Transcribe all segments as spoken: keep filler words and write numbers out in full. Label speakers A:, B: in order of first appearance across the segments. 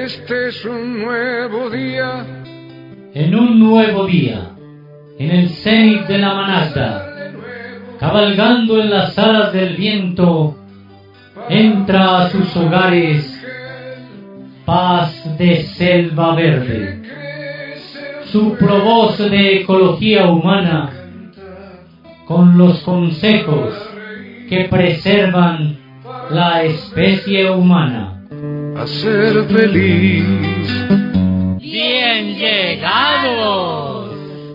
A: Este es un nuevo día.
B: En un nuevo día, en el cenit de la manata, cabalgando en las alas del viento, entra a sus hogares Paz de Selva Verde, su provoz de ecología humana, con los consejos que preservan la especie humana.
A: A ser feliz.
B: ¡Bien llegados!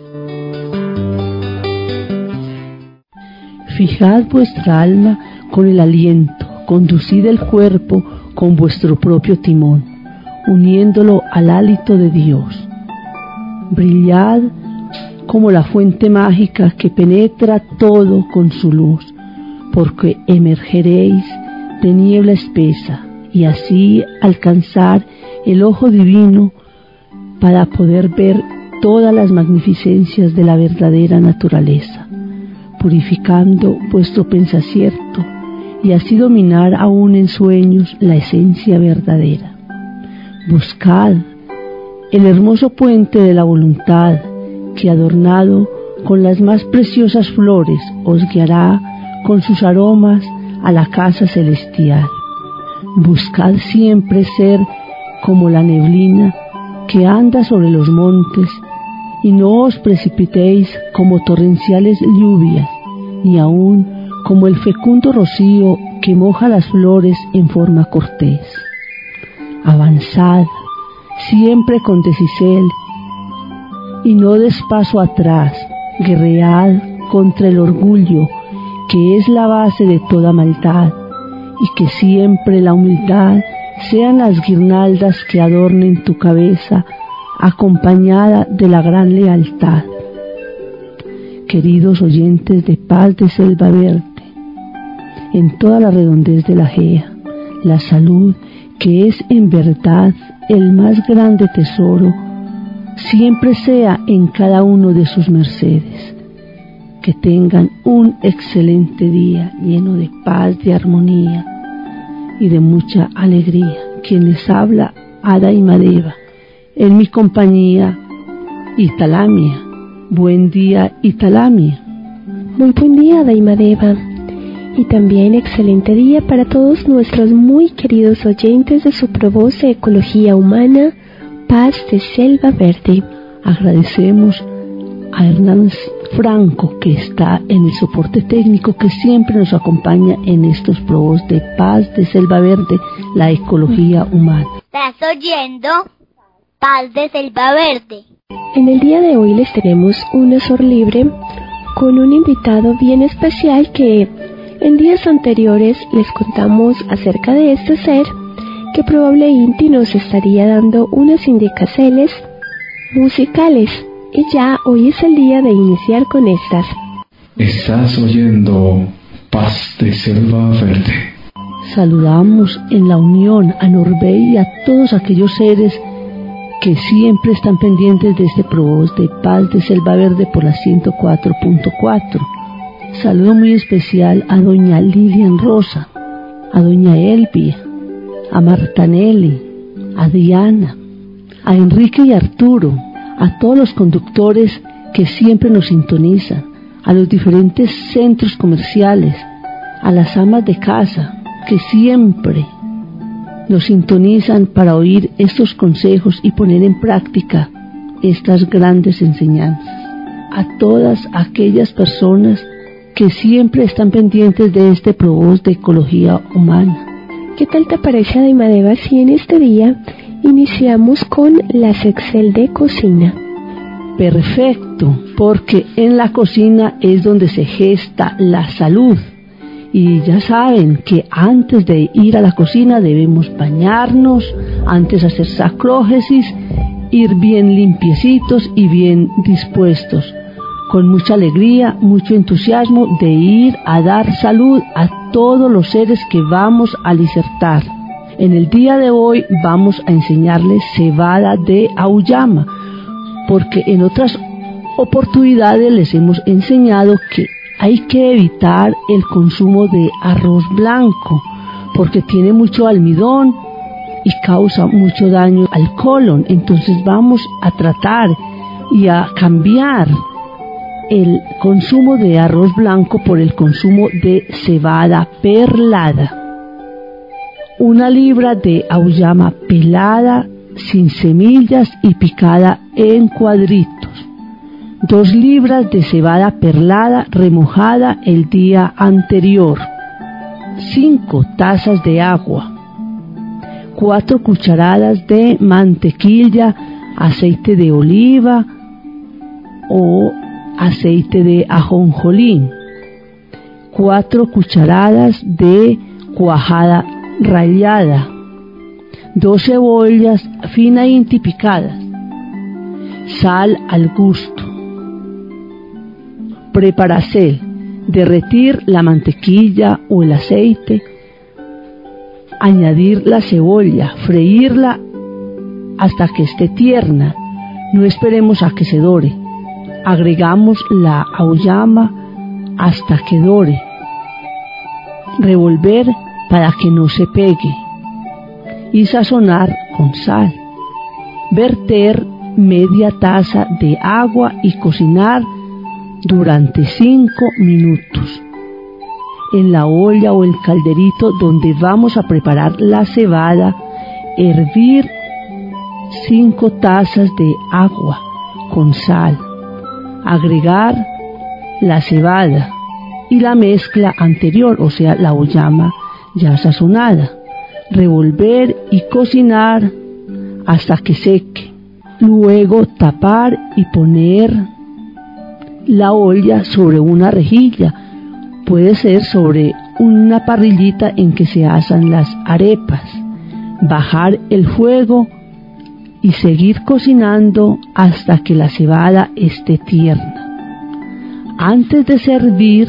C: Fijad vuestra alma con el aliento, conducid el cuerpo con vuestro propio timón, uniéndolo al hálito de Dios. Brillad como la fuente mágica que penetra todo con su luz, porque emergeréis de niebla espesa y así alcanzar el ojo divino para poder ver todas las magnificencias de la verdadera naturaleza, purificando vuestro pensacierto y así dominar aún en sueños la esencia verdadera. Buscad el hermoso puente de la voluntad que, adornado con las más preciosas flores, os guiará con sus aromas a la casa celestial. Buscad siempre ser como la neblina que anda sobre los montes, y no os precipitéis como torrenciales lluvias, ni aun como el fecundo rocío que moja las flores en forma cortés. Avanzad siempre con decisel y no des paso atrás. Guerread contra el orgullo, que es la base de toda maldad, y que siempre la humildad sean las guirnaldas que adornen tu cabeza, acompañada de la gran lealtad. Queridos oyentes de Paz de Selva Verde, en toda la redondez de la Gea, la salud, que es en verdad el más grande tesoro, siempre sea en cada uno de sus mercedes. Que tengan un excelente día lleno de paz, de armonía y de mucha alegría. Quien les habla, Ada Imadeva, en mi compañía Italamia. Buen día, Italamia.
D: Muy buen día, Ada Imadeva. Y también excelente día para todos nuestros muy queridos oyentes de su provoz de ecología humana, Paz de Selva Verde.
C: Agradecemos a Hernán Franco, que está en el soporte técnico, que siempre nos acompaña en estos provoz de Paz de Selva Verde, la ecología humana.
E: ¿Estás oyendo? Paz de Selva Verde.
D: En el día de hoy les tenemos una Sor Libre con un invitado bien especial que en días anteriores les contamos acerca de este ser que probablemente nos estaría dando unas indicaciones musicales, y ya hoy es el día de iniciar con estas.
F: Estás oyendo Paz de Selva Verde.
C: Saludamos en la unión a Norbey y a todos aquellos seres que siempre están pendientes de este provoz de Paz de Selva Verde por la ciento cuatro punto cuatro. Saludo muy especial a doña Lilian Rosa, a doña Elvia, a Martanelli, a Diana, a Enrique y Arturo, a todos los conductores que siempre nos sintonizan, a los diferentes centros comerciales, a las amas de casa que siempre nos sintonizan para oír estos consejos y poner en práctica estas grandes enseñanzas, a todas aquellas personas que siempre están pendientes de este provoz de ecología humana.
D: ¿Qué tal te parece, Ada Imadeva, si en este día iniciamos con la sección de cocina?
C: Perfecto, porque en la cocina es donde se gesta la salud. Y ya saben que antes de ir a la cocina debemos bañarnos, antes hacer sacrógesis, ir bien limpiecitos y bien dispuestos, con mucha alegría, mucho entusiasmo de ir a dar salud a todos los seres que vamos a disertar. En el día de hoy vamos a enseñarles cebada de auyama, porque en otras oportunidades les hemos enseñado que hay que evitar el consumo de arroz blanco, porque tiene mucho almidón y causa mucho daño al colon. Entonces vamos a tratar y a cambiar el consumo de arroz blanco por el consumo de cebada perlada. Una libra de auyama pelada, sin semillas y picada en cuadritos. Dos libras de cebada perlada remojada el día anterior. Cinco tazas de agua. Cuatro cucharadas de mantequilla, aceite de oliva o aceite de ajonjolí. Cuatro cucharadas de cuajada rallada. Dos cebollas finamente picadas. Sal al gusto. Preparación: derretir la mantequilla o el aceite, añadir la cebolla, freírla hasta que esté tierna, no esperemos a que se dore. Agregamos la auyama hasta que dore. Revolver para que no se pegue y sazonar con sal. Verter media taza de agua y cocinar durante cinco minutos. En la olla o el calderito donde vamos a preparar la cebada, hervir cinco tazas de agua con sal. Agregar la cebada y la mezcla anterior, o sea, la auyama ya sazonada. Revolver y cocinar hasta que seque. Luego tapar y poner la olla sobre una rejilla, puede ser sobre una parrillita en que se asan las arepas. Bajar el fuego y seguir cocinando hasta que la cebada esté tierna. Antes de servir,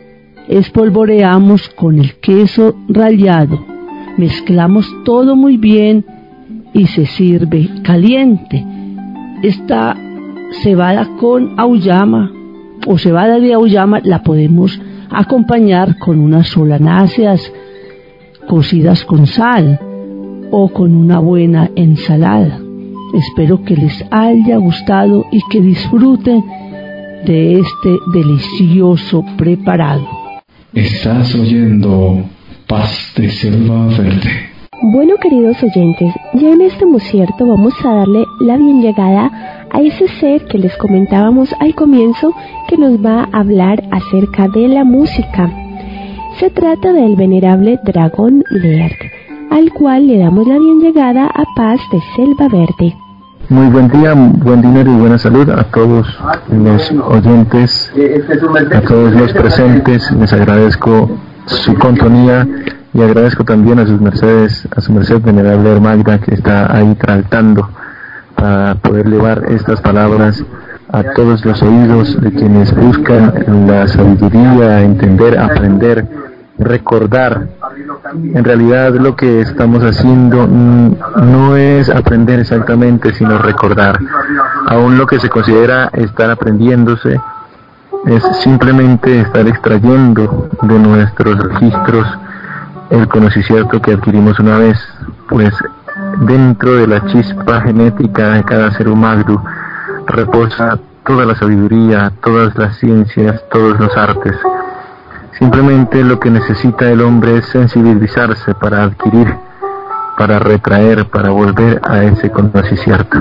C: espolvoreamos con el queso rallado, mezclamos todo muy bien y se sirve caliente. Esta cebada con auyama o cebada de auyama la podemos acompañar con unas solanáceas cocidas con sal o con una buena ensalada. Espero que les haya gustado y que disfruten de este delicioso preparado.
F: Estás oyendo Paz de Selva Verde.
D: Bueno, queridos oyentes, ya en este concierto vamos a darle la bien llegada a ese ser que les comentábamos al comienzo, que nos va a hablar acerca de la música. Se trata del venerable Dragón Lear, al cual le damos la bien llegada a Paz de Selva Verde.
G: Muy buen día, buen dinero y buena salud a todos los oyentes, a todos los presentes. Les agradezco su compañía y agradezco también a sus mercedes, a su merced venerable Magda, que está ahí tratando para poder llevar estas palabras a todos los oídos de quienes buscan la sabiduría, entender, aprender, recordar. En realidad lo que estamos haciendo no es aprender exactamente, sino recordar. Aún lo que se considera estar aprendiéndose es simplemente estar extrayendo de nuestros registros el conocimiento que adquirimos una vez, pues dentro de la chispa genética de cada ser humano reposa toda la sabiduría, todas las ciencias, todos los artes. Simplemente lo que necesita el hombre es sensibilizarse para adquirir, para retraer, para volver a ese conocimiento.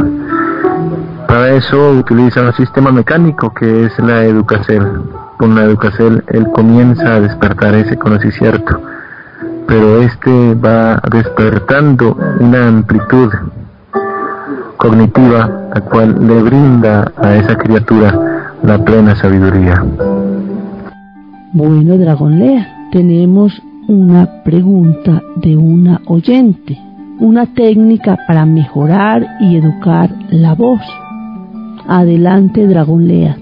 G: Para eso utiliza un sistema mecánico que es la educación. Con la educación él comienza a despertar ese conocimiento, pero este va despertando una amplitud cognitiva, la cual le brinda a esa criatura la plena sabiduría.
C: Bueno, Dragón Lear, tenemos una pregunta de una oyente, una técnica para mejorar y educar la voz. Adelante, Dragón Lear.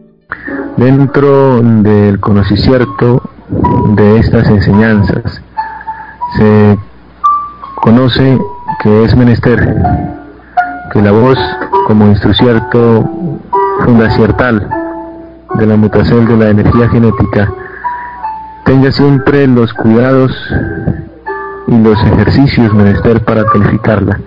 G: Dentro del conocimiento de estas enseñanzas se conoce que es menester que la voz, como instrumento fundamental de la mutación de la energía genética, tenga siempre los cuidados y los ejercicios menester para tonificarla.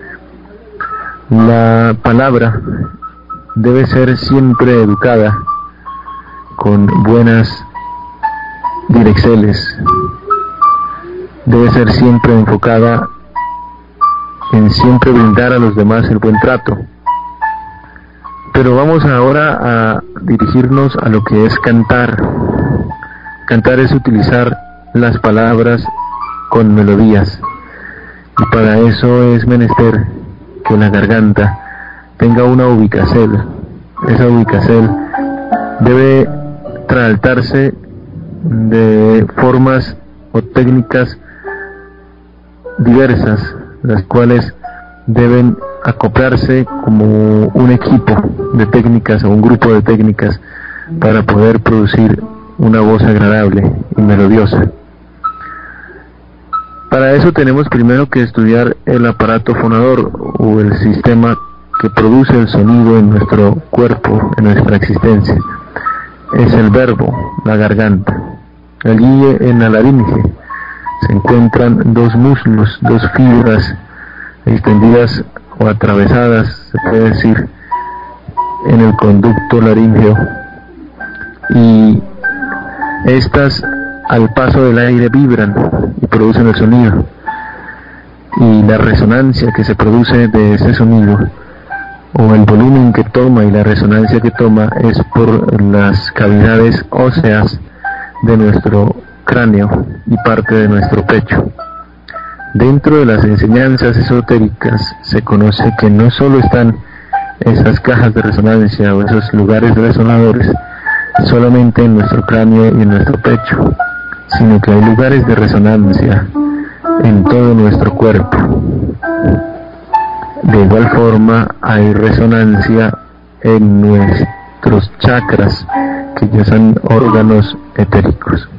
G: La palabra debe ser siempre educada con buenas direcciones, debe ser siempre enfocada en siempre brindar a los demás el buen trato. Pero vamos ahora a dirigirnos a lo que es cantar. Cantar es utilizar las palabras con melodías, y para eso es menester que la garganta tenga una ubicacel. Esa ubicacel debe traltarse de formas o técnicas diversas, las cuales deben acoplarse como un equipo de técnicas o un grupo de técnicas para poder producir una voz agradable y melodiosa. Para eso tenemos primero que estudiar el aparato fonador o el sistema que produce el sonido en nuestro cuerpo, en nuestra existencia. Es el verbo, la garganta. Allí en la laringe se encuentran dos muslos, dos fibras extendidas o atravesadas, se puede decir, en el conducto laríngeo, y estas al paso del aire vibran y producen el sonido, y la resonancia que se produce de ese sonido, o el volumen que toma y la resonancia que toma, es por las cavidades óseas de nuestro cráneo y parte de nuestro pecho. Dentro de las enseñanzas esotéricas se conoce que no solo están esas cajas de resonancia o esos lugares resonadores solamente en nuestro cráneo y en nuestro pecho, sino que hay lugares de resonancia en todo nuestro cuerpo. De igual forma hay resonancia en nuestros chakras, que ya son órganos etéricos.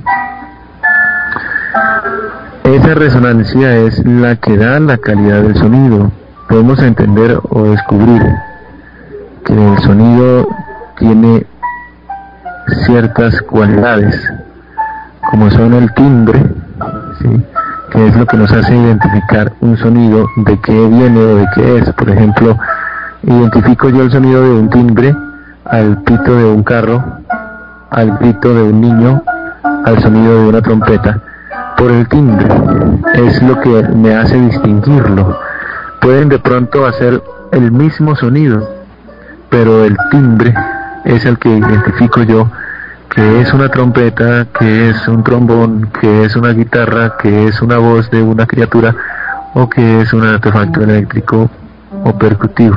G: Esa resonancia es la que da la calidad del sonido. Podemos entender o descubrir que el sonido tiene ciertas cualidades, como son el timbre, ¿sí?, que es lo que nos hace identificar un sonido, de qué viene o de qué es. Por ejemplo, identifico yo el sonido de un timbre al pito de un carro, al grito de un niño, al sonido de una trompeta, por el timbre. Es lo que me hace distinguirlo. Pueden de pronto hacer el mismo sonido, pero el timbre es el que identifico yo, que es una trompeta, que es un trombón, que es una guitarra, que es una voz de una criatura, o que es un artefacto eléctrico o percutivo.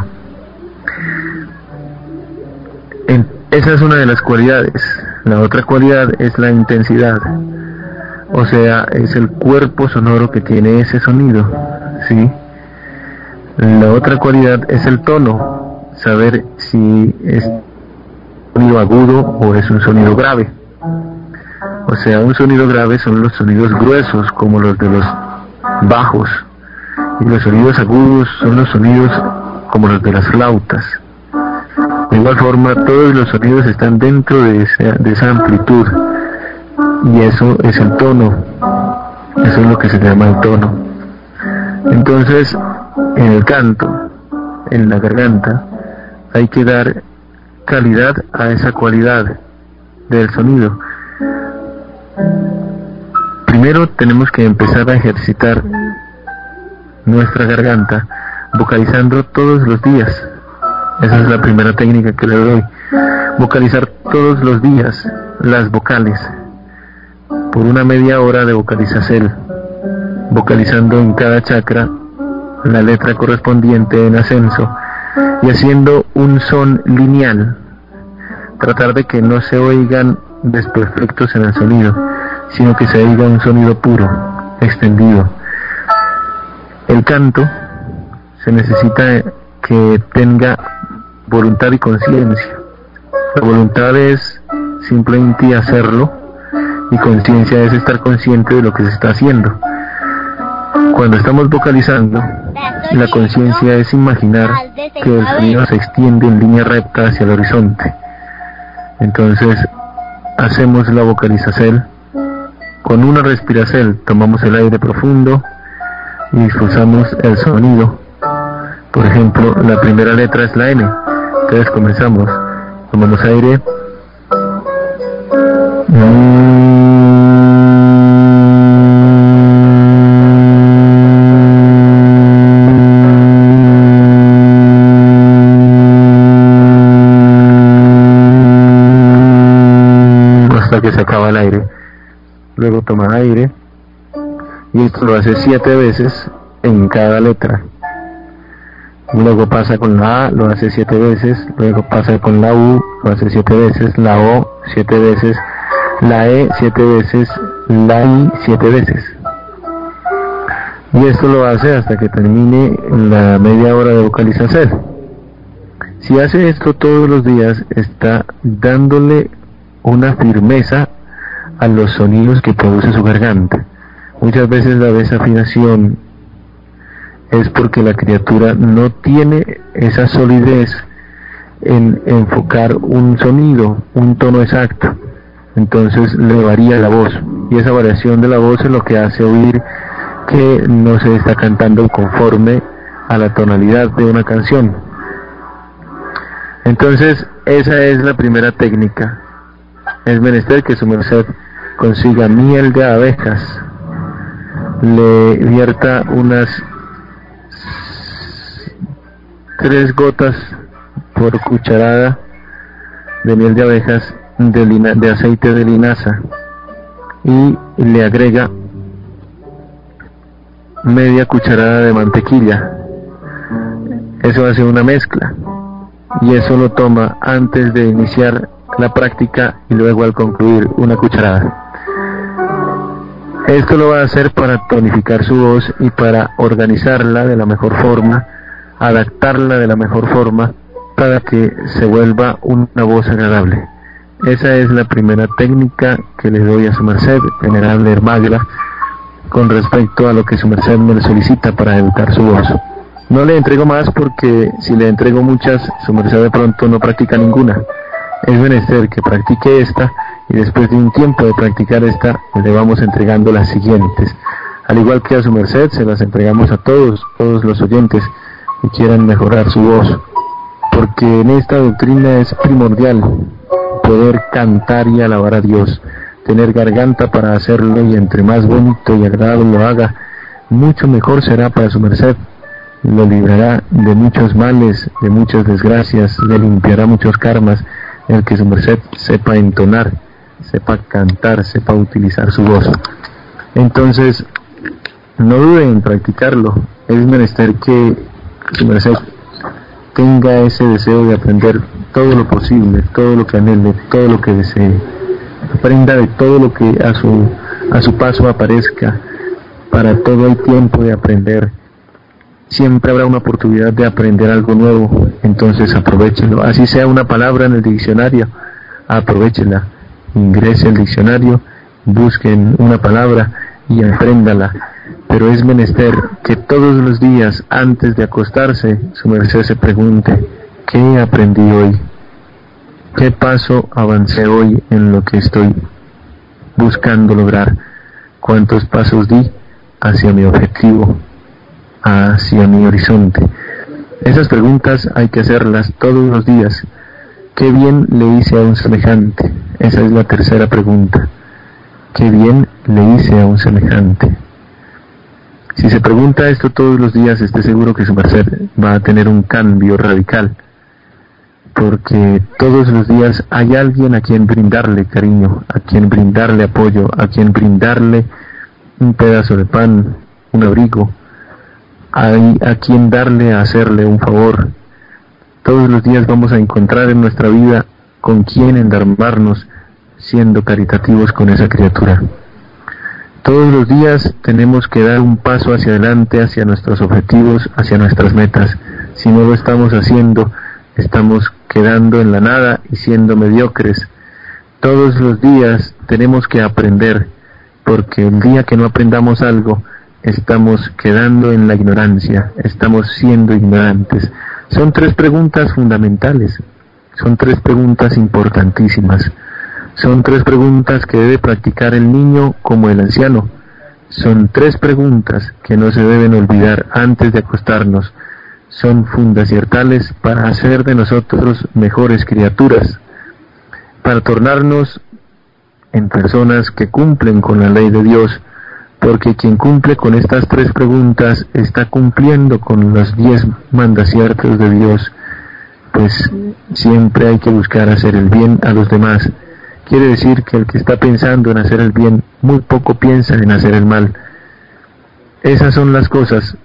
G: En, esa es una de las cualidades. La otra cualidad es la intensidad, o sea, es el cuerpo sonoro que tiene ese sonido, ¿sí? La otra cualidad es el tono, saber si es un sonido agudo o es un sonido grave. O sea, un sonido grave son los sonidos gruesos, como los de los bajos, y los sonidos agudos son los sonidos como los de las flautas. De igual forma, todos los sonidos están dentro de esa, de esa amplitud, y eso es el tono. Eso es lo que se llama el tono. Entonces, en el canto, en la garganta, hay que dar calidad a esa cualidad del sonido. Primero tenemos que empezar a ejercitar nuestra garganta vocalizando todos los días. Esa es la primera técnica que le doy. Vocalizar todos los días las vocales por una media hora de vocalización, vocalizando en cada chakra la letra correspondiente en ascenso y haciendo un son lineal. Tratar de que no se oigan desperfectos en el sonido, sino que se oiga un sonido puro, extendido. El canto se necesita que tenga voluntad y conciencia. La voluntad es simplemente hacerlo, y conciencia es estar consciente de lo que se está haciendo. Cuando estamos vocalizando, la conciencia es imaginar que el sonido se extiende en línea recta hacia el horizonte. Entonces hacemos la vocalización con una respiración. Tomamos el aire profundo y esforzamos el sonido. Por ejemplo, la primera letra es la N. Entonces comenzamos. Tomamos aire. Hasta que se acaba el aire. Luego toma aire. Y esto lo hace siete veces en cada letra. Luego pasa con la A, lo hace siete veces. Luego pasa con la U, lo hace siete veces. La O, siete veces. La E, siete veces. La I, siete veces. Y esto lo hace hasta que termine la media hora de vocalización. Si hace esto todos los días, está dándole una firmeza a los sonidos que produce su garganta. Muchas veces la desafinación es porque la criatura no tiene esa solidez en enfocar un sonido, un tono exacto. Entonces le varía la voz, y esa variación de la voz es lo que hace oír que no se está cantando conforme a la tonalidad de una canción. Entonces esa es la primera técnica. Es menester que su merced consiga miel de abejas, le vierta unas tres gotas por cucharada de miel de abejas de, lina, de aceite de linaza, y le agrega media cucharada de mantequilla. Eso hace una mezcla, y eso lo toma antes de iniciar la práctica y luego al concluir una cucharada. Esto lo va a hacer para tonificar su voz y para organizarla de la mejor forma, adaptarla de la mejor forma para que se vuelva una voz agradable. Esa es la primera técnica que le doy a su merced, venerable Hermagla, con respecto a lo que su merced me le solicita para educar su voz. No le entrego más porque si le entrego muchas, su merced de pronto no practica ninguna. Es menester que practique esta, y después de un tiempo de practicar esta, le vamos entregando las siguientes. Al igual que a su merced, se las entregamos a todos, todos los oyentes que quieran mejorar su voz, porque en esta doctrina es primordial poder cantar y alabar a Dios, tener garganta para hacerlo, y entre más bonito y agradable lo haga, mucho mejor será para su merced. Lo librará de muchos males, de muchas desgracias, le limpiará muchos karmas, el que su merced sepa entonar, sepa cantar, sepa utilizar su voz. Entonces, no dude en practicarlo. Es menester que su merced tenga ese deseo de aprender todo lo posible, todo lo que anhele, todo lo que desee. Aprenda de todo lo que a su, a su paso aparezca. Para todo hay tiempo de aprender. Siempre habrá una oportunidad de aprender algo nuevo, entonces aprovechenlo. Así sea una palabra en el diccionario, aprovechenla. Ingrese al diccionario, busquen una palabra y apréndala. Pero es menester que todos los días, antes de acostarse, su merced se pregunte: ¿qué aprendí hoy? ¿Qué paso avancé hoy en lo que estoy buscando lograr? ¿Cuántos pasos di hacia mi objetivo, hacia mi horizonte? Esas preguntas hay que hacerlas todos los días. ¿Qué bien le hice a un semejante? Esa es la tercera pregunta. ¿Qué bien le hice a un semejante? Si se pregunta esto todos los días, esté seguro que su merced va a tener un cambio radical, porque todos los días hay alguien a quien brindarle cariño, a quien brindarle apoyo, a quien brindarle un pedazo de pan, un abrigo, hay a quien darle, a hacerle un favor. Todos los días vamos a encontrar en nuestra vida con quien endarmarnos, siendo caritativos con esa criatura. Todos los días tenemos que dar un paso hacia adelante, hacia nuestros objetivos, hacia nuestras metas. Si no lo estamos haciendo, estamos quedando en la nada y siendo mediocres. Todos los días tenemos que aprender, porque el día que no aprendamos algo, estamos quedando en la ignorancia, estamos siendo ignorantes. Son tres preguntas fundamentales, son tres preguntas importantísimas, son tres preguntas que debe practicar el niño como el anciano, Son tres preguntas que no se deben olvidar antes de acostarnos. Son fundaciertales para hacer de nosotros mejores criaturas, para tornarnos en personas que cumplen con la ley de Dios, porque quien cumple con estas tres preguntas está cumpliendo con los diez mandaciertos de Dios, pues siempre hay que buscar hacer el bien a los demás. Quiere decir que el que está pensando en hacer el bien, muy poco piensa en hacer el mal. Esas son las cosas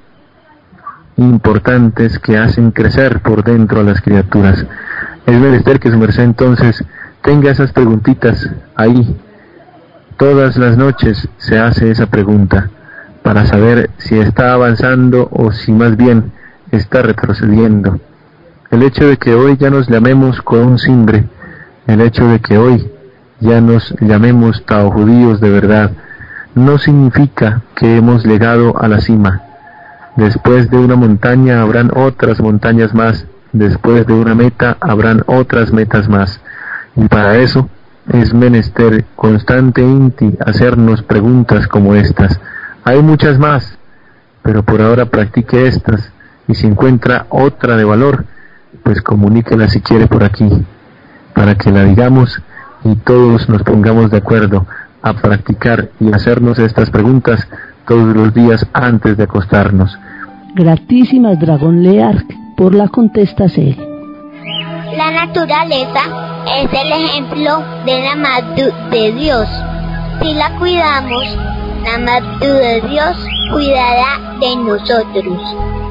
G: importantes que hacen crecer por dentro a las criaturas. Es menester que su merced entonces tenga esas preguntitas ahí. Todas las noches se hace esa pregunta para saber si está avanzando o si más bien está retrocediendo. El hecho de que hoy ya nos llamemos con un cimbre, el hecho de que hoy ya nos llamemos taojudíos de verdad, no significa que hemos llegado a la cima. Después de una montaña habrán otras montañas más, después de una meta habrán otras metas más, y para eso es menester constante inti hacernos preguntas como estas. Hay muchas más, pero por ahora practique estas, y si encuentra otra de valor, pues comuníquela si quiere por aquí, para que la digamos y todos nos pongamos de acuerdo a practicar y hacernos estas preguntas todos los días antes de acostarnos.
C: Gratísimas Dragon Leark por la contestación.
E: La naturaleza es el ejemplo de la magnitud de Dios. Si la cuidamos, la magnitud de Dios cuidará de nosotros.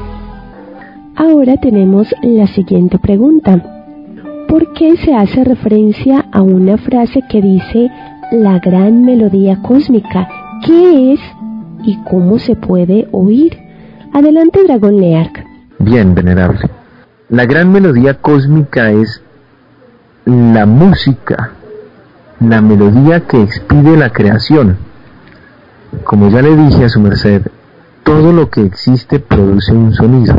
D: Ahora tenemos la siguiente pregunta. ¿Por qué se hace referencia a una frase que dice la gran melodía cósmica? ¿Qué es y cómo se puede oír? Adelante, Dragon Leark.
G: Bien, venerable. La gran melodía cósmica es la música, la melodía que expide la creación. Como ya le dije a su merced, todo lo que existe produce un sonido.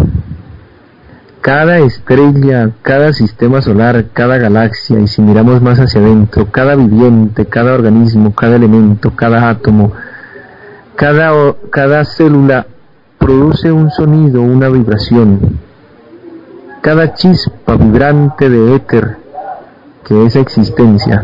G: Cada estrella, cada sistema solar, cada galaxia, y si miramos más hacia adentro, cada viviente, cada organismo, cada elemento, cada átomo, cada, cada célula produce un sonido, una vibración. Cada chispa vibrante de éter, que es existencia,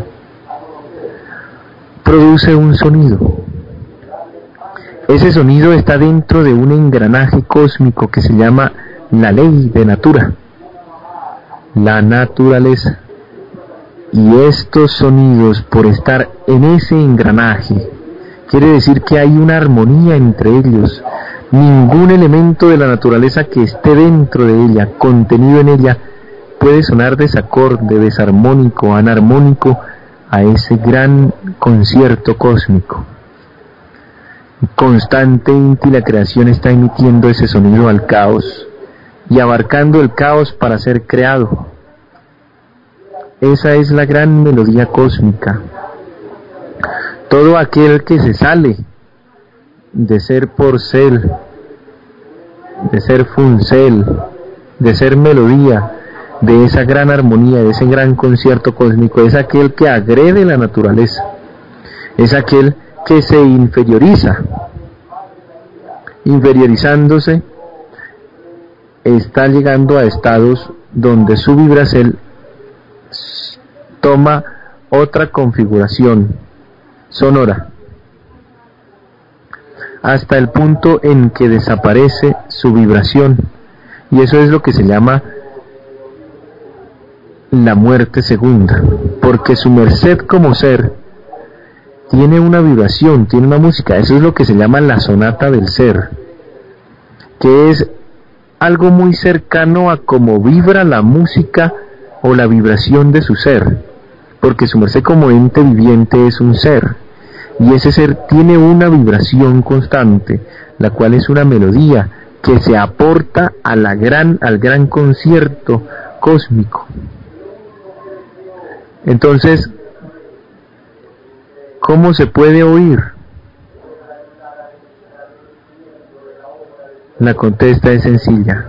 G: produce un sonido. Ese sonido está dentro de un engranaje cósmico que se llama la ley de natura, la naturaleza. Y estos sonidos, por estar en ese engranaje, quiere decir que hay una armonía entre ellos. Ningún elemento de la naturaleza que esté dentro de ella, contenido en ella, puede sonar desacorde, desarmónico, anarmónico a ese gran concierto cósmico. Constantemente la creación está emitiendo ese sonido al caos y abarcando el caos para ser creado. Esa es la gran melodía cósmica. Todo aquel que se sale de ser porcel, de ser funcel, de ser melodía, de esa gran armonía, de ese gran concierto cósmico, es aquel que agrede la naturaleza, es aquel que se inferioriza. Inferiorizándose, está llegando a estados donde su vibracel toma otra configuración sonora, hasta el punto en que desaparece su vibración, y eso es lo que se llama la muerte segunda, porque su merced como ser tiene una vibración, tiene una música. Eso es lo que se llama la sonata del ser, que es algo muy cercano a cómo vibra la música o la vibración de su ser, porque su merced como ente viviente es un ser, y ese ser tiene una vibración constante, la cual es una melodía que se aporta a la gran, al gran concierto cósmico. Entonces, ¿cómo se puede oír? La contesta es sencilla.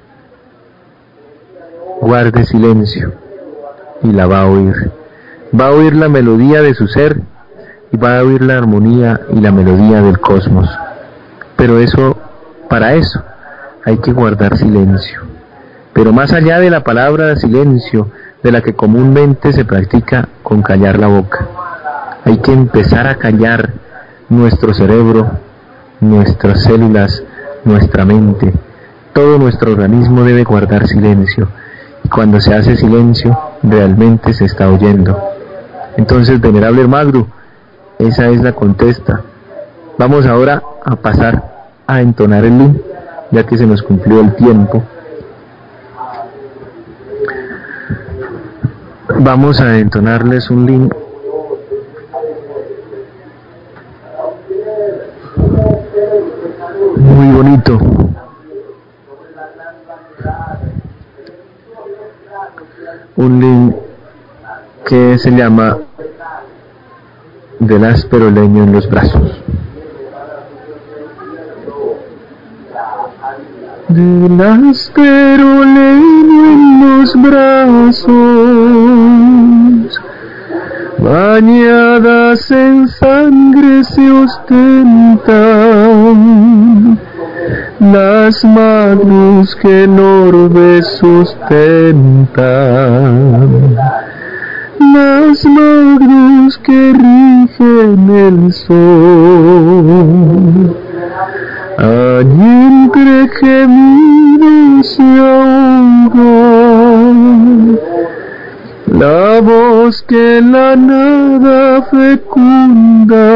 G: Guarde silencio y la va a oír. Va a oír la melodía de su ser, y va a oír la armonía y la melodía del cosmos. Pero eso, para eso, hay que guardar silencio. Pero más allá de la palabra silencio, de la que comúnmente se practica con callar la boca, hay que empezar a callar nuestro cerebro, nuestras células, nuestra mente. Todo nuestro organismo debe guardar silencio. Y cuando se hace silencio, realmente se está oyendo. Entonces, venerable Magdu, esa es la contesta. Vamos ahora a pasar a entonar el lin, ya que se nos cumplió el tiempo. Vamos a entonarles un lin muy bonito. Un lin que se llama Del áspero leño en los brazos. Del áspero leño en los brazos, bañadas en sangre se ostentan las manos que el orbe sustentan, las manos que rigen el sol. Allí entre gemidos se ahoga la voz que la nada fecunda,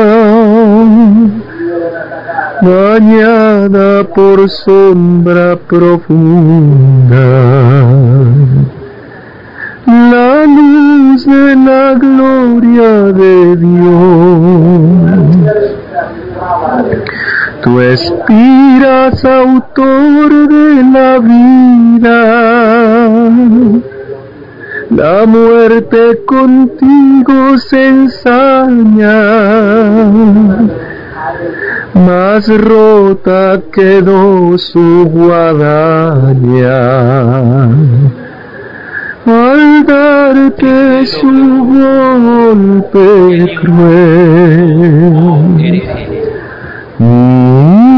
G: bañada por sombra profunda. La luz de la gloria de Dios. Tú expiras, autor de la vida, la muerte contigo se ensaña, más rota quedó su guadaña al darte su golpe cruel. Mm.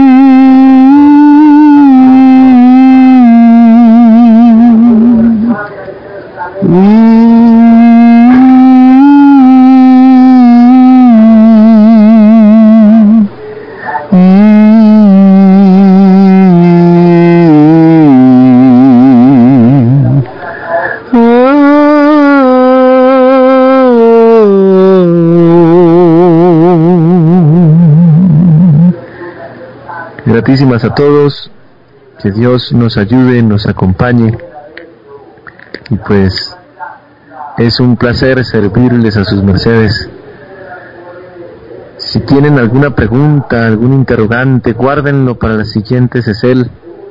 G: Gratísimas a todos, que Dios nos ayude, nos acompañe, y pues es un placer servirles a sus mercedes. Si tienen alguna pregunta, algún interrogante, guárdenlo para la siguiente sesel.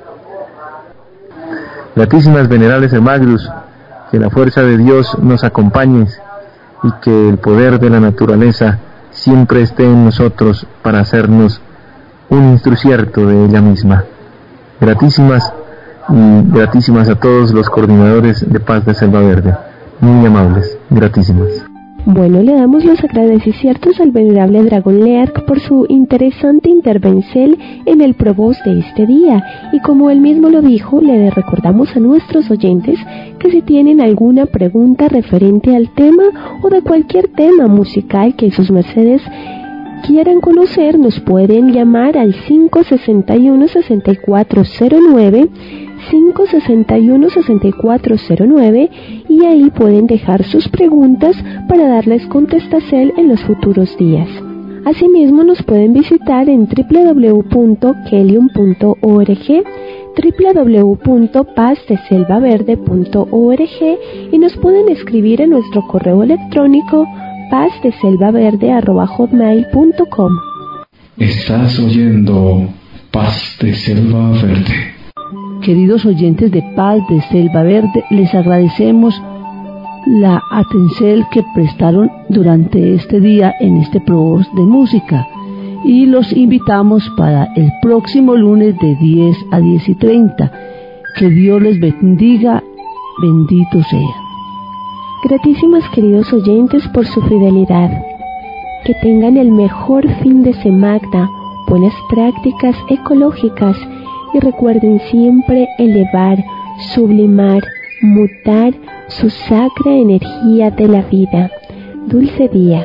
G: Gratísimas venerables hermanos, que la fuerza de Dios nos acompañe y que el poder de la naturaleza siempre esté en nosotros para hacernos un instrucierto de ella misma. Gratísimas y gratísimas a todos los coordinadores de Paz de Selva Verde, muy amables, gratísimas.
D: Bueno, le damos los agradecimientos al venerable Dragón Leark por su interesante intervención en el Provoz de este día, y como él mismo lo dijo, le recordamos a nuestros oyentes que si tienen alguna pregunta referente al tema o de cualquier tema musical que sus mercedes quieran conocer, nos pueden llamar al cinco seis uno, seis cuatro cero nueve, cinco seis uno, seis cuatro cero nueve, y ahí pueden dejar sus preguntas para darles contestación en los futuros días. Asimismo, nos pueden visitar en doble u doble u doble u punto kelium punto org, doble u doble u doble u punto paz de selva verde punto org, y nos pueden escribir en nuestro correo electrónico paz de selva verde arroba hotmail punto com.
F: Estás oyendo Paz de Selva Verde.
C: Queridos oyentes de Paz de Selva Verde, les agradecemos la atención que prestaron durante este día en este Provoz de música, y los invitamos para el próximo lunes de diez a diez y treinta. Que Dios les bendiga, bendito sea.
D: Gratísimas, queridos oyentes, por su fidelidad. Que tengan el mejor fin de semana, buenas prácticas ecológicas y recuerden siempre elevar, sublimar, mutar su sacra energía de la vida. Dulce día.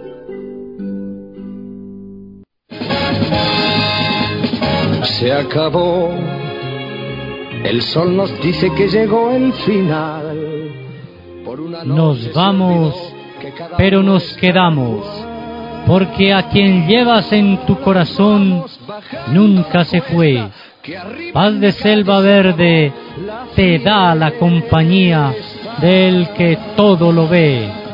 A: Se acabó. El sol nos dice que llegó el final. Por una
B: Nos vamos, pero nos quedamos, porque a quien llevas en tu corazón nunca se fue. Paz de selva verde te da la compañía del que todo lo ve.